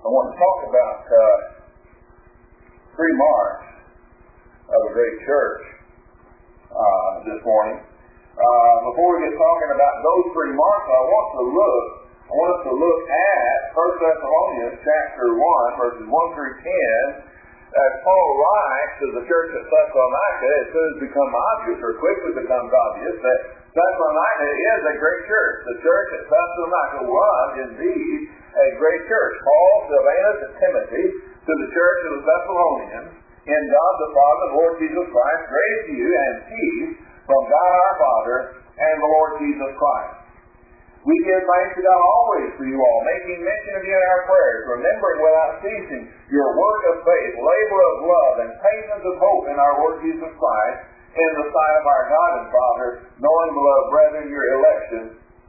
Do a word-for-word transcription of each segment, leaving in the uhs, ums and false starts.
I want to talk about uh, three marks of a great church uh, this morning. Uh, before we get talking about those three marks, I want to look. I want us to look at First Thessalonians chapter one, verses one through ten. As Paul writes to the church at Thessalonica, it soon has become obvious, or quickly becomes obvious, that Thessalonica is a great church. The church at Thessalonica was indeed a great church. Paul, Silvanus, and Timothy to the church of the Thessalonians, in God the Father, the Lord Jesus Christ, grace to you and peace from God our Father and the Lord Jesus Christ. We give thanks to God always for you all, making mention of you in our prayers, remembering without ceasing your work of faith, labor of love, and patience of hope in our Lord Jesus Christ, in the sight of our God and Father, knowing, beloved brethren, your election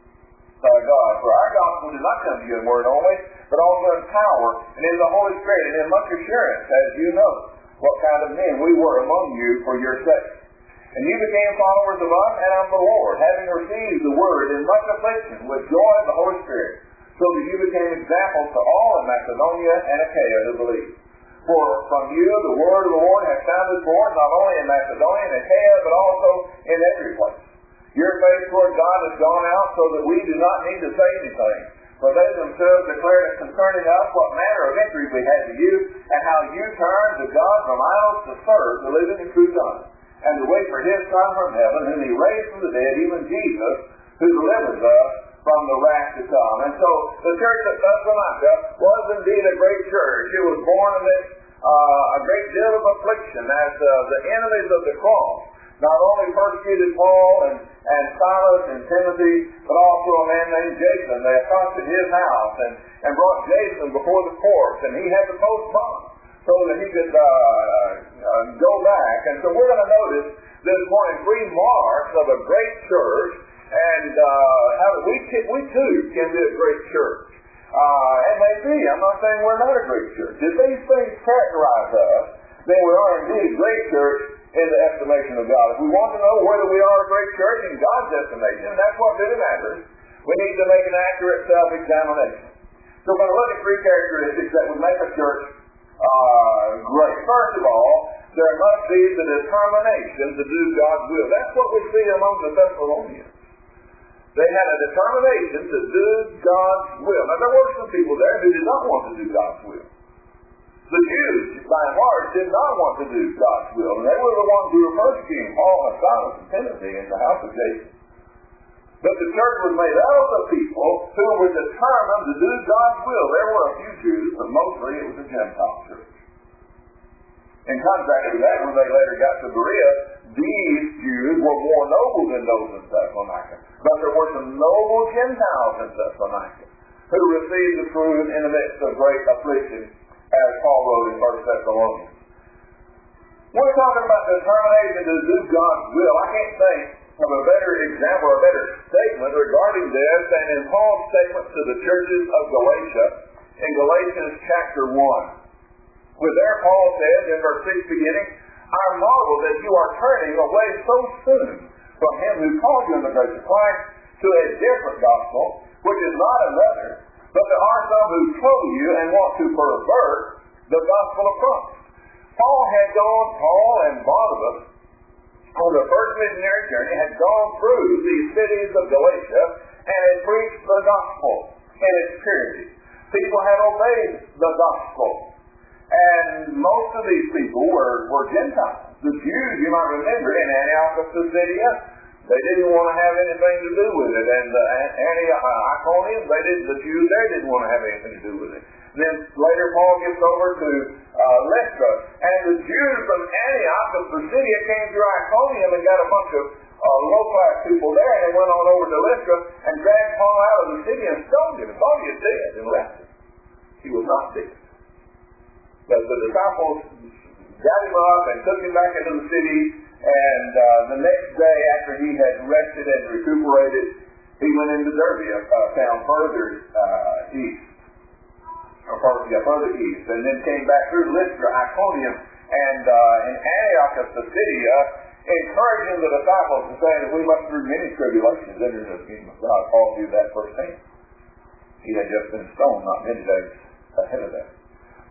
by God. For our gospel did not come to you in word only, but also in power, and in the Holy Spirit, and in much assurance, as you know what kind of men we were among you for your sake. And you became followers of us and of the Lord, having received the word in much affliction with joy of the Holy Spirit, so that you became examples to all in Macedonia and Achaia who believe. For from you the word of the Lord has sounded forth, not only in Macedonia and Achaia, but also in every place. Your faith toward God has gone out, so that we do not need to say anything. For they themselves declared concerning us what manner of entry we had to you, and how you turned to God from idols to serve the living and true God, and to wait for his Son from heaven, whom he raised from the dead, even Jesus, who delivers us from the wrath to come. And so the church at Thessalonica was indeed a great church. It was born amidst uh, a great deal of affliction as uh, the enemies of the cross not only persecuted Paul and, and Silas and Timothy, but also a man named Jason. They accosted his house and, and brought Jason before the court, and he had to postpone so that he could uh, uh, go back. And so we're going to notice this morning three marks of a great church, and uh, how we, can, we too can be a great church. Uh, and maybe, I'm not saying we're not a great church. If these things characterize us, then we are indeed a great church in the estimation of God. If we want to know whether we are a great church in God's estimation, and that's what really matters, we need to make an accurate self-examination. So we're going to look at three characteristics that would make a church uh, great. First of all, there must be the determination to do God's will. That's what we see among the Thessalonians. They had a determination to do God's will. Now, there were some people there who did not want to do God's will. The Jews, by and large, did not want to do God's will, and they were the ones who were persecuting Paul and Silas and Timothy in the house of Jason. But the church was made up of people who were determined to do God's will. There were a few Jews, but mostly it was a Gentile church. In contrast to that, when they later got to Berea, these Jews were more noble than those in Thessalonica. But there were some noble Gentiles in Thessalonica who received the truth in the midst of great affliction, as Paul wrote in First Thessalonians. We're talking about determination to do God's will. I can't think of a better example, a better statement regarding this than in Paul's statement to the churches of Galatia in Galatians chapter one. Where there Paul says in verse six beginning, I marvel that you are turning away so soon from him who called you in the grace of Christ to a different gospel, which is not another, but there are some who trouble you and want to pervert the gospel of Christ. Paul had gone, Paul and Barnabas, on the first missionary journey, had gone through these cities of Galatia and had preached the gospel in its purity. People had obeyed the gospel. And most of these people were, were Gentiles. The Jews, you might remember, in Antioch of Pisidia, they didn't want to have anything to do with it. And uh, Antioch, uh, Iconium, they did, the Jews there didn't want to have anything to do with it. And then later Paul gets over to uh, Lystra. And the Jews from Antioch of Pisidia came through Iconium and got a bunch of uh, low-class people there. And they went on over to Lystra and dragged Paul out of the city and stoned him. Thought he was dead and left him. He was not dead. But the disciples got him up and took him back into the city, and uh, the next day after he had rested and recuperated, he went into Derbe, a uh, town further uh, east, or further, yeah, further east, and then came back through Lystra, Iconium, and uh, in Antioch of Pisidia, encouraging the disciples and saying that we must through many tribulations enter into the kingdom of God. Paul knew that firsthand. He had just been stoned not many days ahead of that.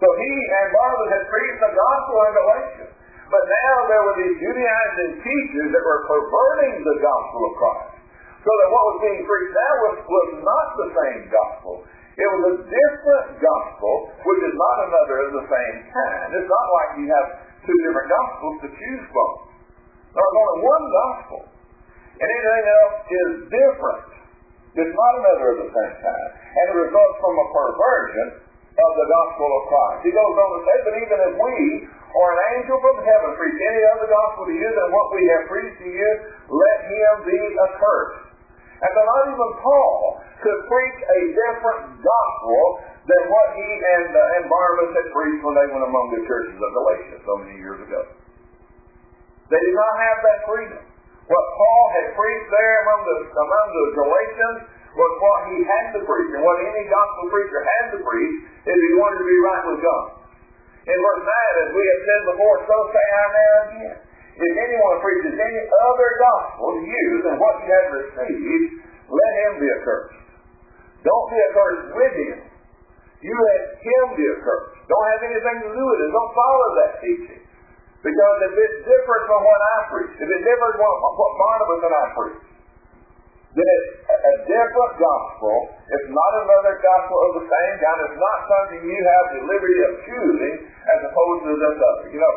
So he and Barnabas had preached the gospel in Galatia. But now there were these Judaizing teachers that were perverting the gospel of Christ. So that what was being preached now was, was not the same gospel. It was a different gospel, which is not another of the same kind. It's not like you have two different gospels to choose from. There's only one gospel. And anything else is different. It's not another of the same kind. And it results from a perversion of the gospel of Christ. He goes on to say, but even if we or an angel from heaven preach any other gospel to you than what we have preached to you, let him be accursed. And so not even Paul could preach a different gospel than what he and, uh, and Barnabas had preached when they went among the churches of Galatia so many years ago. They did not have that freedom. What Paul had preached there among the, among the Galatians was what he had to preach. And what any gospel preacher had to preach if he wanted to be right with God. In verse nine, as we have said before, so say I now again. If anyone preaches any other gospel to you than what you have received, let him be accursed. Don't be accursed with him. You let him be accursed. Don't have anything to do with it. Don't follow that teaching. Because if it's different from what I preach, if it's different from what Barnabas and I preach, then it's a different gospel. It's not another gospel of the same kind. It's not something you have the liberty of choosing as opposed to this other. You know,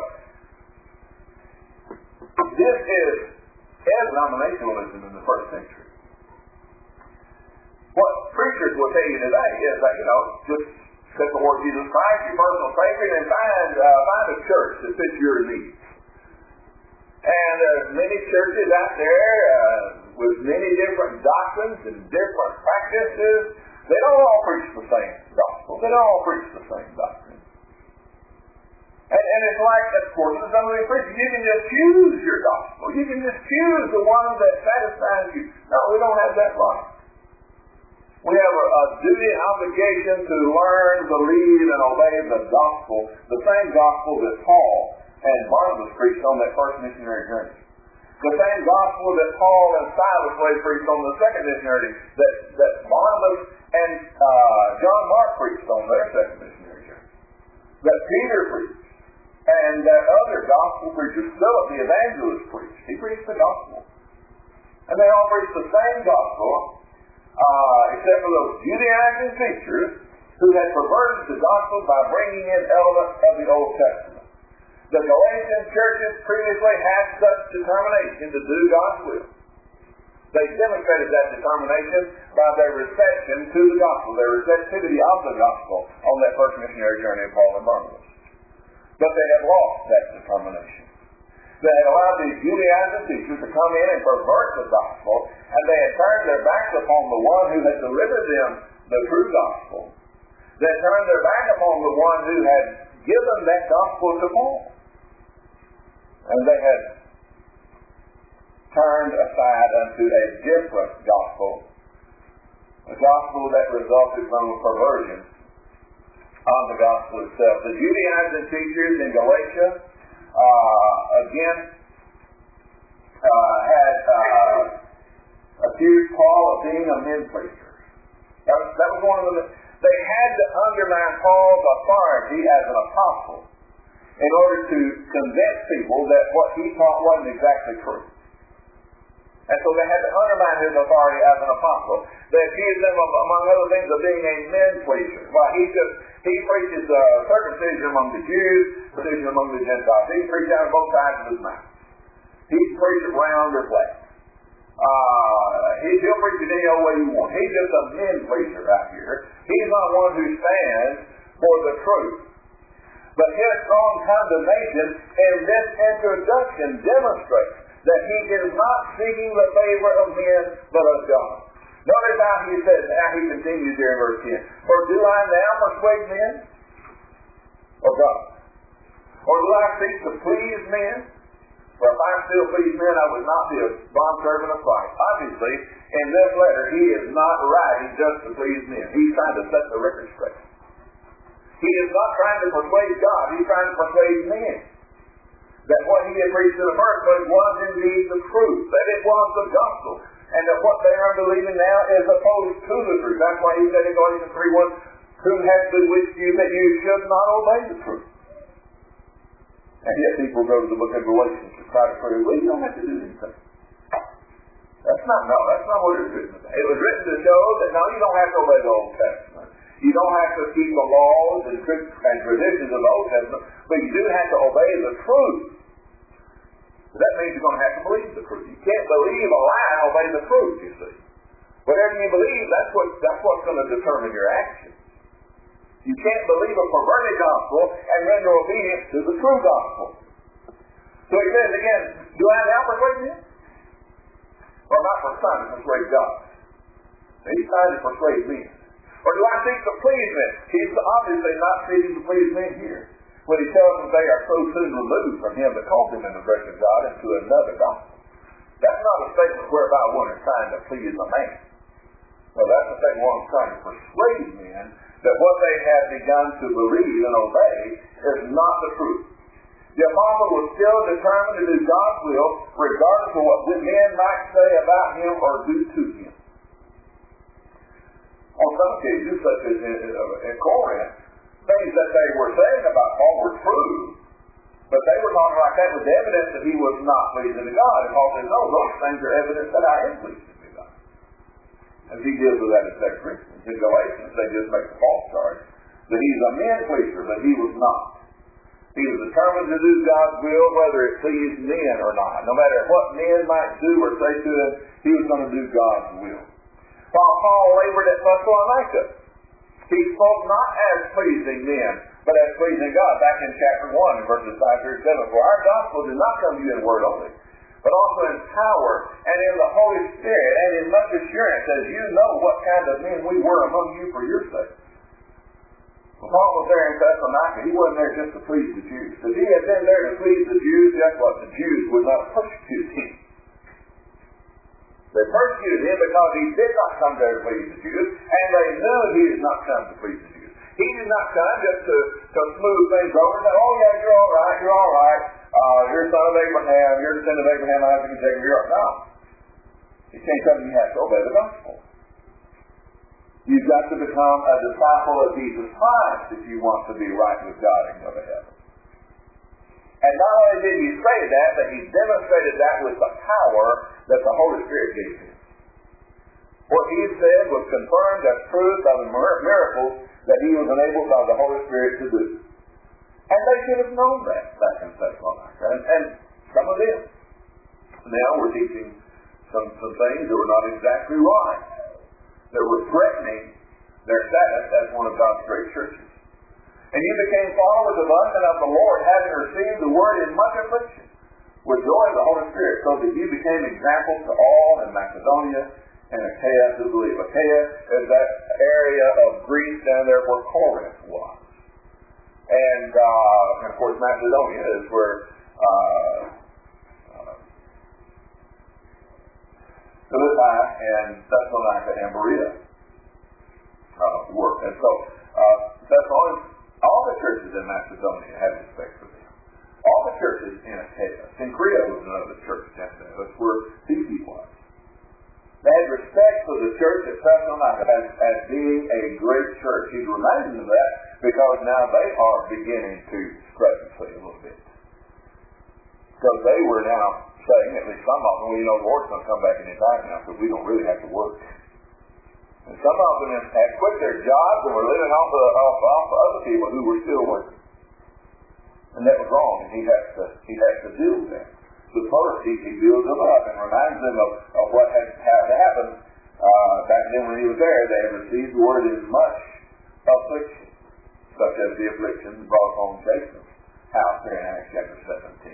this is denominationalism in the first century. What preachers will tell you today is that, you know, just accept the Lord Jesus Christ, your personal Savior, and find, uh, find a church that fits your needs. And there's many churches out there uh, with many different doctrines and different practices. They don't all preach the same gospel. They don't all preach the same doctrine. And, and it's like, of course, in some of these preachers, you can just choose your gospel. You can just choose the one that satisfies you. No, we don't have that right. We have a, a duty and obligation to learn, believe, and obey the gospel, the same gospel that Paul and Barnabas preached on that first missionary journey. The same gospel that Paul and Silas preached on the second missionary, that, that Barnabas and uh, John Mark preached on their second missionary journey. That Peter preached. And that other gospel preacher, Philip the evangelist, preached. He preached the gospel. And they all preached the same gospel, uh, except for those Judaizing teachers who had perverted the gospel by bringing in elements of the Old Testament. The Galatian churches previously had such determination to do God's will. They demonstrated that determination by their reception to the gospel, their receptivity of the gospel on that first missionary journey of Paul and Barnabas. But they had lost that determination. They had allowed these Judaizing teachers to come in and pervert the gospel, and they had turned their backs upon the one who had delivered them the true gospel. They had turned their back upon the one who had given that gospel to Paul. And they had turned aside unto a different gospel, a gospel that resulted from a perversion of the gospel itself. The Judaizing teachers in Galatia, uh, again, uh, had uh, accused Paul of being a men preacher. That was, that was one of the. They had to undermine Paul's authority as an apostle in order to convince people that what he taught wasn't exactly true. And so they had to undermine his authority as an apostle. They accused him of, among other things, of being a men pleaser. Well, he just he preaches uh, circumcision among the Jews, circumcision among the Gentiles. He preaches out of both sides of his mouth. He preaches round or flat. Uh, he, he'll preach it any old way you want. He's just a men pleaser out here. He's not one who stands for the truth. But his strong condemnation in this introduction demonstrates that he is not seeking the favor of men, but of God. Notice how he says, how he continues here in verse ten. For do I now persuade men? Or God? Or do I seek to please men? For if I still please men, I would not be a bondservant of Christ. Obviously, in this letter, he is not writing just to please men. He's trying to set the record straight. He is not trying to persuade God. He's trying to persuade men that what he had preached in the first place was indeed the truth, that it was the gospel, and that what they are believing now is opposed to the truth. That's why he said in Galatians three one, who has bewitched you that you should not obey the truth. And yet people go to the book of Galatians to try to prove, well, you don't have to do anything. That's not, no, that's not what it was written about. It was written to show that, no, you don't have to obey the Old Testament. You don't have to keep the laws and, and traditions of the Old Testament, but you do have to obey the truth. That means you're going to have to believe the truth. You can't believe a lie and obey the truth, you see. Whatever you believe, that's what that's what's going to determine your action. You can't believe a perverted gospel and render obedience to the true gospel. So he says again, do I now persuade men? Or not for son to persuade God? Now, he's trying to persuade men. Or do I seek to please men? He's obviously not seeking to please men here, when he tells them they are so soon removed from him that call them in the grace of God into another gospel. That's not a statement whereby one is trying to please a man. No, that's a statement one is trying to persuade men that what they have begun to believe and obey is not the truth. The apostle was still determined to do God's will, regardless of what men might say about him or do to him. On some occasions, such as in, in Corinth, things that they were saying about Paul were true, but they were talking like that was evidence that he was not pleasing to God. And Paul says, no, those things are evidence that I am pleasing to God. As he deals with that in Second Corinthians. In Galatians, they just make the false charge that he's a man pleaser, but he was not. He was determined to do God's will, whether it pleased men or not. No matter what men might do or say to him, he was going to do God's will. While Paul labored at Thessalonica, he spoke not as pleasing men, but as pleasing God. Back in chapter one, verses five through seven. For our gospel did not come to you in word only, but also in power and in the Holy Spirit and in much assurance, as you know what kind of men we were among you for your sake. When Paul was there in Thessalonica, he wasn't there just to please the Jews. If he had been there to please the Jews, guess what? The Jews would not persecute him. They persecuted him because he did not come there to please the Jews, and they knew he did not come to please the Jews. He did not come just to, to smooth things over and say, oh yeah, you're all right, you're all right. Uh, you're the son of Abraham, you're the son of Abraham, Isaac, and Jacob, you're all right. No. He can't come and you have to obey the gospel. You've got to become a disciple of Jesus Christ if you want to be right with God and go to heaven. And not only did he say that, but he demonstrated that with the power that the Holy Spirit gave him. What he said was confirmed as truth by the miracles that he was enabled by the Holy Spirit to do. And they should have known that back in Thessalonica. And, and some of them now were teaching some, some things that were not exactly right, that were threatening their status as one of God's great churches. And you became followers of us and of the Lord, having received the word in much affliction, with joy of the Holy Spirit, so that you became examples to all in Macedonia and Achaia who believe. Achaia is that area of Greece down there where Corinth was. And, uh, and of course, Macedonia is where uh, uh, Philippi and Thessalonica and Berea uh, were. And so, uh, Thessalonica, all the churches in Macedonia had respect for them. All the churches in Achaia. Cenchrea was another church down there. That's where Phoebe was. They had respect for the church at Thessalonica as, as being a great church. He's reminding them of that because now they are beginning to discrepancy a little bit. Because they were now saying, at least some of them, well, you know, the Lord's going to come back any time now because we don't really have to work. And some of them had quit their jobs and were living off of, off, off of other people who were still working. And that was wrong, and he has to, he has to deal with that. So first, he, he builds them up and reminds them of, of what had, had happened uh, back then when he was there. They had received the word in much affliction, such as the affliction brought upon Jason's house there in Acts chapter seventeen.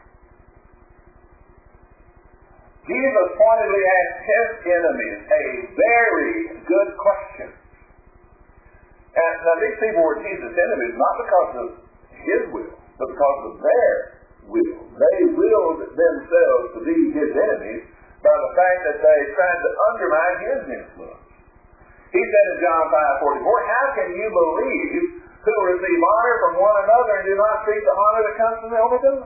Jesus pointedly asked his enemies a very good question. And now these people were Jesus' enemies not because of his will, but because of their will. They willed themselves to be his enemies by the fact that they tried to undermine his influence. He said in John five forty-four, how can you believe who receive honor from one another and do not seek the honor that comes from the only God?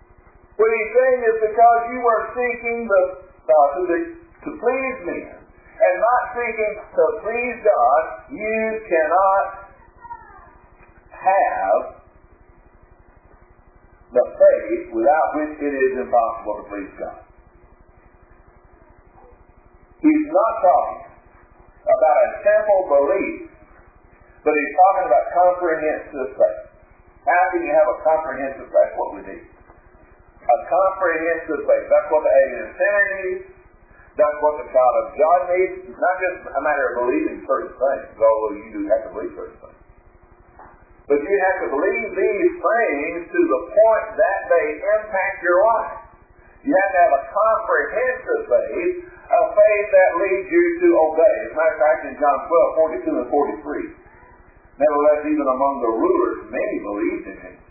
What he's saying is because you are seeking the, uh, to, the, to please men, and not seeking to please God, you cannot have the faith without which it is impossible to please God. He's not talking about a simple belief, but he's talking about comprehensive faith. How can you have a comprehensive faith? What we need. A comprehensive faith. That's what the alien sinner needs. That's what the child of God needs. It's not just a matter of believing certain things, although you do have to believe certain things. But you have to believe these things to the point that they impact your life. You have to have a comprehensive faith, a faith that leads you to obey. As a matter of fact, in John twelve, forty-two and forty-three, nevertheless, even among the rulers, many believed in him.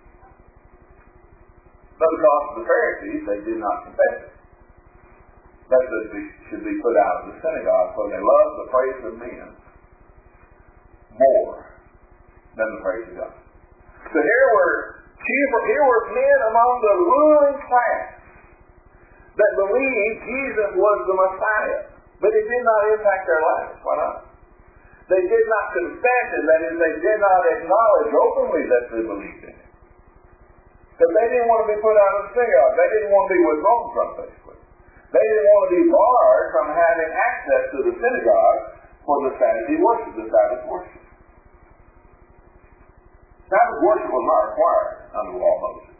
But because of the Pharisees, they did not confess it. That should be put out of the synagogue, for they love the praise of men more than the praise of God. So here were chief, here were men among the ruling class that believed Jesus was the Messiah, but it did not impact their lives. Why not? They did not confess it, that is, they did not acknowledge openly that they believed in it. Because they didn't want to be put out of the synagogue. They didn't want to be withdrawn from, basically. They didn't want to be barred from having access to the synagogue for the Saturday worship, the Sabbath worship. Sabbath worship was not required under the law of Moses.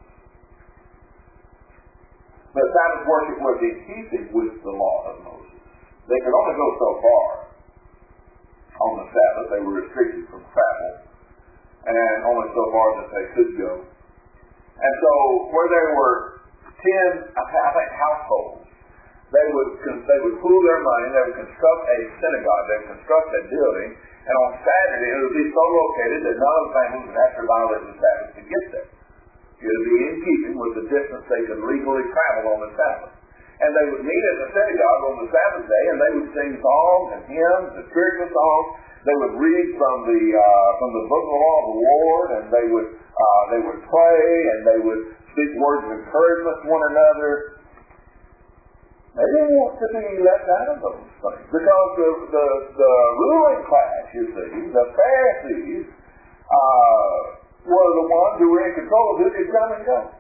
But Sabbath worship was in keeping with the law of Moses. They could only go so far on the Sabbath. They were restricted from travel, and only so far that they could go. And so, where there were ten, I think, households, they would they would pool their money. They would construct a synagogue. They would construct a building, and on Saturday it would be so located that none of the families would have to violate the Sabbath to get there. It would be in keeping with the distance they could legally travel on the Sabbath. And they would meet at the synagogue on the Sabbath day, and they would sing songs and hymns and spiritual songs. They would read from the uh, from the book of the law of the Lord, and they would uh, they would pray, and they would speak words of encouragement to one another. They didn't want to be left out of those things because the the, the ruling class, you see, the Pharisees, uh, were the ones who were in control of who could come and go.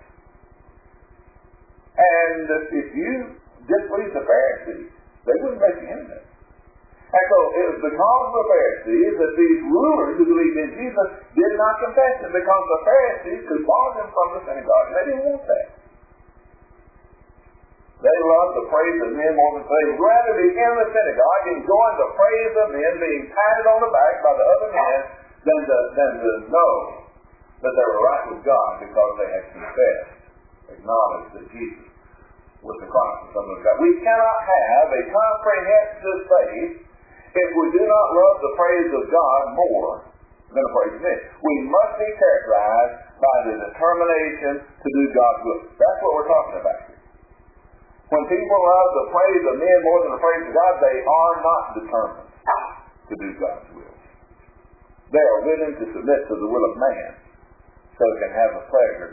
And if you displease the Pharisees, they wouldn't let you in there. And so it was because of the Pharisees that these rulers who believed in Jesus did not confess it, because the Pharisees could bar them from the synagogue. They didn't want that. They loved the praise of men more than they would rather be in the synagogue enjoying the praise of men, being patted on the back by the other men, than to, than to know that they were right with God because they had confessed, acknowledged that Jesus was the Christ, the Son of God. We cannot have a comprehensive faith if we do not love the praise of God more than the praise of men. We must be characterized by the determination to do God's will. That's what we're talking about here. When people love the praise of men more than the praise of God, they are not determined to do God's will. They are willing to submit to the will of man so they can have the pleasure,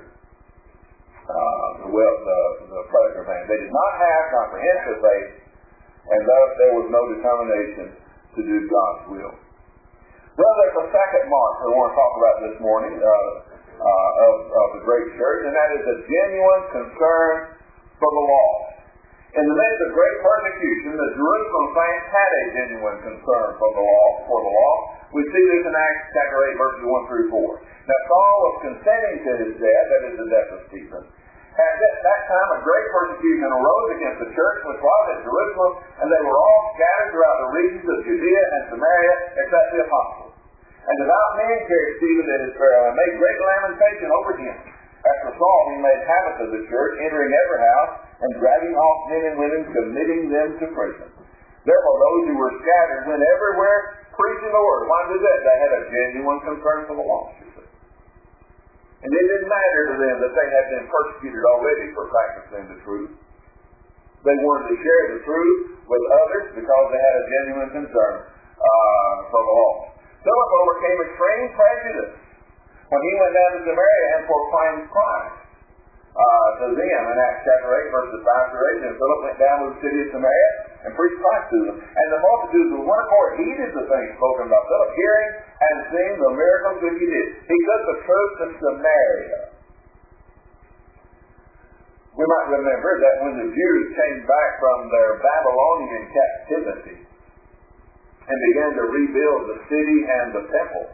uh, the, will, the, the pleasure of man. They did not have comprehensive faith, and thus there was no determination to do God's will. Well, there's a second mark that I want to talk about this morning uh, uh, of, of the great church, and that is a genuine concern for the lost. In the midst of great persecution, the Jerusalem saints had a genuine concern for the law. For the law, we see this in Acts chapter eight, verses one through four. Now Saul was consenting to his death, that is the death of Stephen. At that time, a great persecution arose against the church which was at Jerusalem, and they were all scattered throughout the regions of Judea and Samaria, except the apostles. And devout men carried Stephen to his burial, and made great lamentation over him. After Saul, he made havoc of the church, entering every house, and dragging off men and women, committing them to prison. Therefore, those who were scattered went everywhere, preaching the word. Why did that? They had a genuine concern for the lost, you see. And it didn't matter to them that they had been persecuted already for practicing the truth. They wanted to share the truth with others because they had a genuine concern uh, for the lost. Philip overcame extreme prejudice when he went down to Samaria and proclaimed Christ uh, to them in Acts chapter eight, verses five through eight. And Philip went down to the city of Samaria and preached Christ to them. And the multitudes with one accord heeded the things spoken by Philip, hearing and seeing the miracles which he did. He took the truth to Samaria. We might remember that when the Jews came back from their Babylonian captivity and began to rebuild the city and the temple,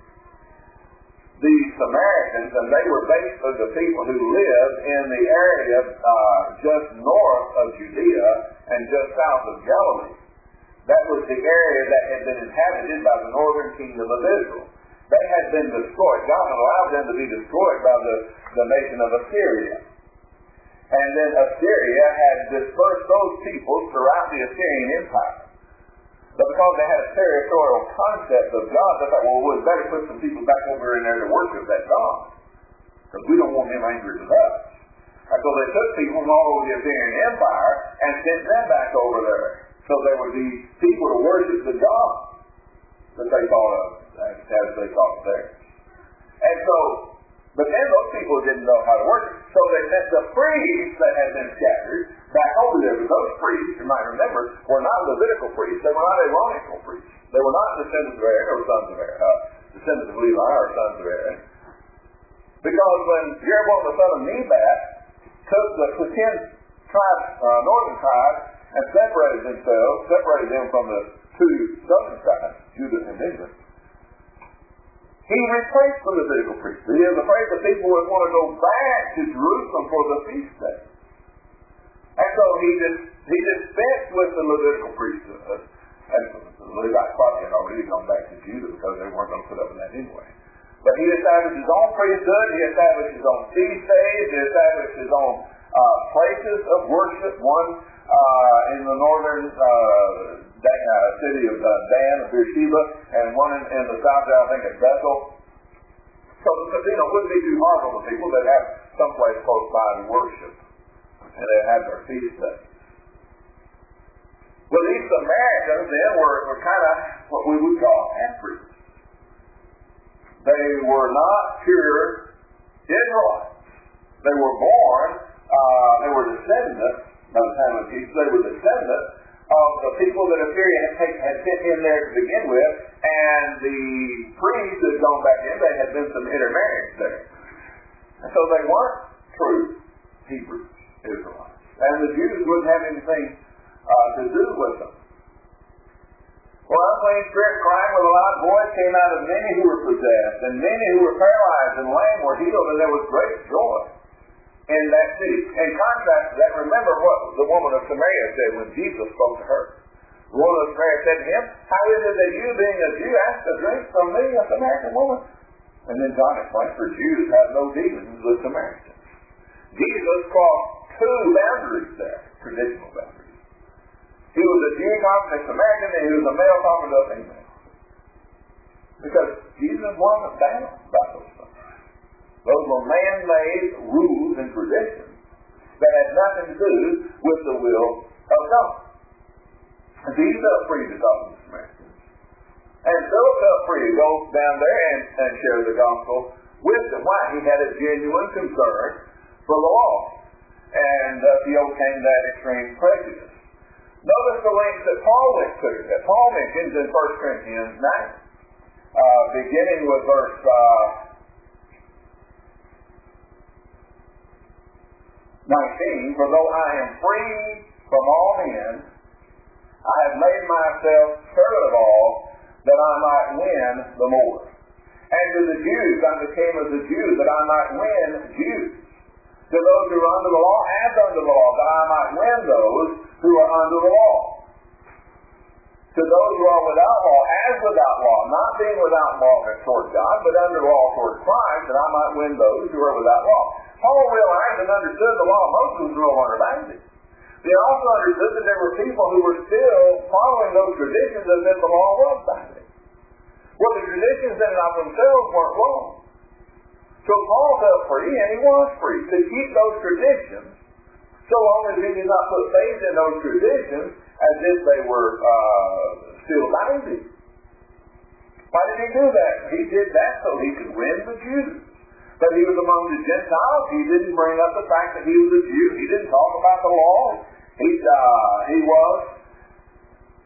the Samaritans, and they were basically the people who lived in the area uh, just north of Judea and just south of Galilee. That was the area that had been inhabited by the northern kingdom of Israel. They had been destroyed. God had allowed them to be destroyed by the, the nation of Assyria. And then Assyria had dispersed those peoples throughout the Assyrian Empire. But because they had a territorial concept of God, they thought, well, we'd better put some people back over in there to worship that God, because we don't want him angry with us. And so they took people from all over the Assyrian Empire and sent them back over there, so there would be people to worship the God that they thought of, as they thought there. And so, but then those people didn't know how to worship, so they sent the priests that had been scattered back over there. But those priests, you might remember, were not Levitical priests. They were not Aaronical priests. They were not descendants of Aaron or sons of Aaron, uh, descendants of Levi or sons of Aaron. Because when Jeroboam the son of Nebat took the, the ten tribes, uh, northern tribes, and separated themselves, separated them from the two southern tribes, Judah and Benjamin, he replaced the Levitical priesthood. He was afraid the people would want to go back to Jerusalem for the feast day. And so he just he dispensed with the Levitical priesthood. And the Levites probably had already gone back to Judah because they weren't going to put up with that anyway. But he established his own priesthood. He established his own feast days. He established his own uh, places of worship. One uh, in the northern uh, uh, city of uh, Dan, of Beersheba, and one in, in the south, I think, at Bethel. So, because, you know, it wouldn't be too hard on the people. They'd have someplace close by to worship. And they had their feast days. Well, these Samaritans then were, were kind of what we would call half-breeds. They were not pure Israelites. They were born, uh, they were descendants, by the time of Jesus, they were descendants of the people that Assyria had, take, had sent in there to begin with, and the priests that had gone back in, they had been some intermarriage there. And so they weren't true Hebrews. Israelites. And the Jews wouldn't have anything uh, to do with them. Well, unclean spirit crying with a loud voice came out of many who were possessed, and many who were paralyzed and lame were healed, and there was great joy in that city. In contrast to that, remember what the woman of Samaria said when Jesus spoke to her. The woman of Samaria said to him, how is it that you, being a Jew, ask a drink from me, a Samaritan woman? And then John explained, for Jews have no dealings with Samaritans. Jesus crossed two boundaries there, traditional boundaries. He was a Jew talking to a Samaritan, and he was a male talking to a female. Because Jesus wasn't bound by those things. Those were man-made rules and traditions that had nothing to do with the will of God. And he felt free to talk to the Samaritans. And Philip felt free to go down there and, and share the gospel with them. Why? He had a genuine concern for the law. And uh, he overcame that extreme prejudice. Notice the links that Paul went to, that Paul mentions in First Corinthians nine. Uh, beginning with verse uh, nineteen, for though I am free from all men, I have made myself servant of all, that I might win the more. And to the Jews I became as a Jew, that I might win Jews. To those who are under the law, as under the law, that I might win those who are under the law. To those who are without law, as without law, not being without law toward God, but under law toward Christ, that I might win those who are without law. Paul realized and understood the law of Moses was no longer binding. He also understood that there were people who were still following those traditions as if the law was binding. Well, the traditions in and of themselves weren't wrong. So Paul felt free, and he was free, to keep those traditions, so long as he did not put faith in those traditions as if they were uh, still binding. Why did he do that? He did that so he could win the Jews. But he was among the Gentiles. He didn't bring up the fact that he was a Jew. He didn't talk about the law. He, uh, he was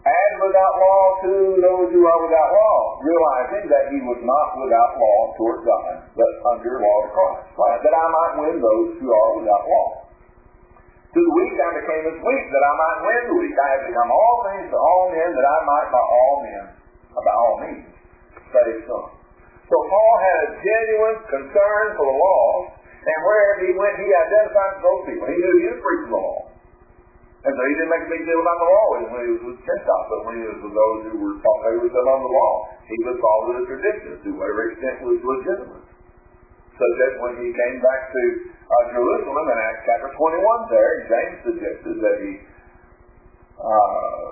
and without law to those who are without law, realizing that he was not without law toward God, but under law of Christ, right? That I might win those who are without law. To the weak I became as weak, that I might win the weak. I have become all things to all men, that I might by all men, by all means, save some. So Paul had a genuine concern for the law, and wherever he went, he identified with those people. He knew he was preaching the law. And so he didn't make a big deal about the law when he was with Gentiles, but when he was with those who were thought they were still on the law, he would follow the traditions to whatever extent was legitimate. So that when he came back to uh, Jerusalem in Acts chapter twenty-one there, James suggested that he uh,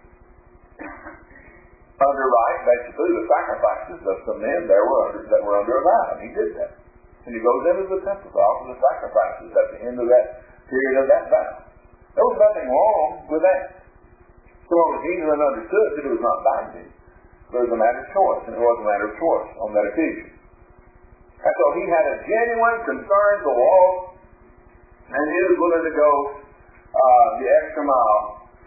underwrite basically the sacrifices of some men there were under, that were under a vow, and he did that. And he goes into the temple to offer the sacrifices at the end of that period of that vow. There was nothing wrong with that. So long as he knew and understood that it was not binding. It was a matter of choice, and it was a matter of choice on that occasion. And so he had a genuine concern for the law, and he was willing to go uh, the extra mile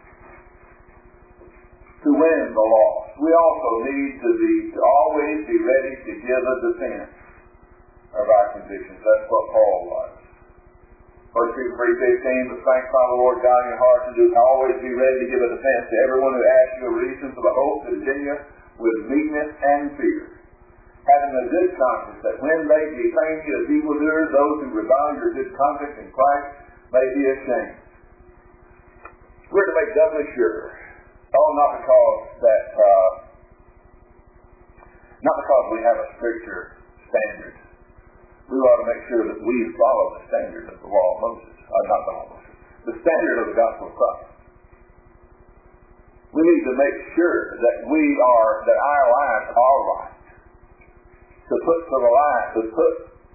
to win the lost. We also need to be to always be ready to give a defense of our convictions. That's what Paul was. First Peter three fifteen, but sanctify the Lord God in your heart, and do always be ready to give a defense to everyone who asks you a reason for the hope that is in you with meekness and fear, having a good conscience, that when they defame you as evildoers, those who revile your good conduct in Christ may be ashamed. We're to make doubly sure. Oh, not because that, uh, not because we have a stricter standard. We ought to make sure that we follow the standard of the law of Moses. Uh, not the law of Moses. The standard of the gospel of Christ. We need to make sure that we are, that our lives are right. To put to the line, to put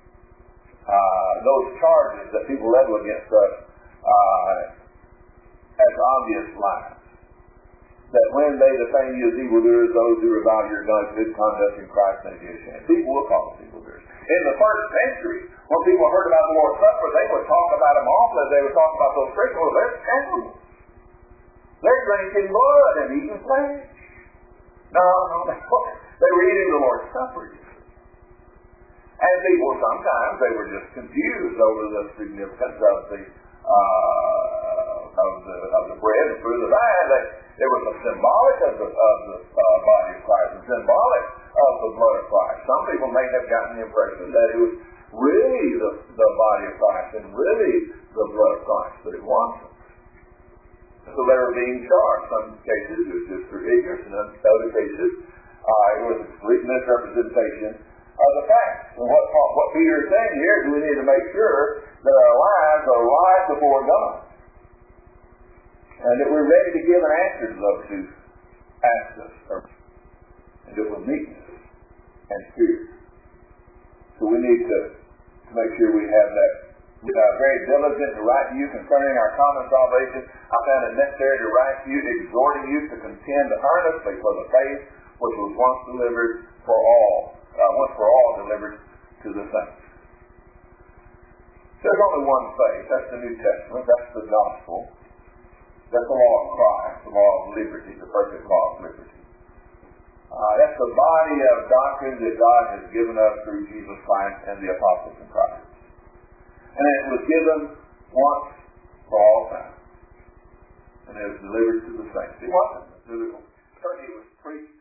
uh, those charges that people level against us uh, as obvious lies. That when they defame you as evildoers, those who revile your good conduct in Christ may be ashamed. People will call us evildoers. In the first century, when people heard about the Lord's Supper, they would talk about them often as they would talk about those Christians. Well, they're cannibals. They're drinking blood and eating flesh. No, no, they were eating the Lord's Supper. And people, sometimes, they were just confused over the significance of the uh, of the of the bread and fruit of the vine. They, it was a symbolic of the of the uh, body of Christ, and symbolic of the blood of Christ. Some people may have gotten the impression that it was really the, the body of Christ and really the blood of Christ, but it wasn't. So they were being charged. Some cases it was just for ignorance, and in other cases uh, it was a complete misrepresentation of the facts. And what, what Peter is saying here is we need to make sure that our lives are right before God. And that we're ready to give an answer to those who ask us. And do it with meekness and fear. So we need to, to make sure we have that. We are very diligent to write to you concerning our common salvation. I found it necessary to write to you, exhorting you to contend earnestly for the faith which was once delivered for all. Uh, once for all delivered to the saints. There's only one faith. That's the New Testament. That's the gospel. That's the law of Christ, the law of liberty, the perfect law of liberty. Uh, that's the body of doctrine that God has given us through Jesus Christ and the apostles and prophets. And it was given once for all time. And it was delivered to the saints. It wasn't. Certainly it was preached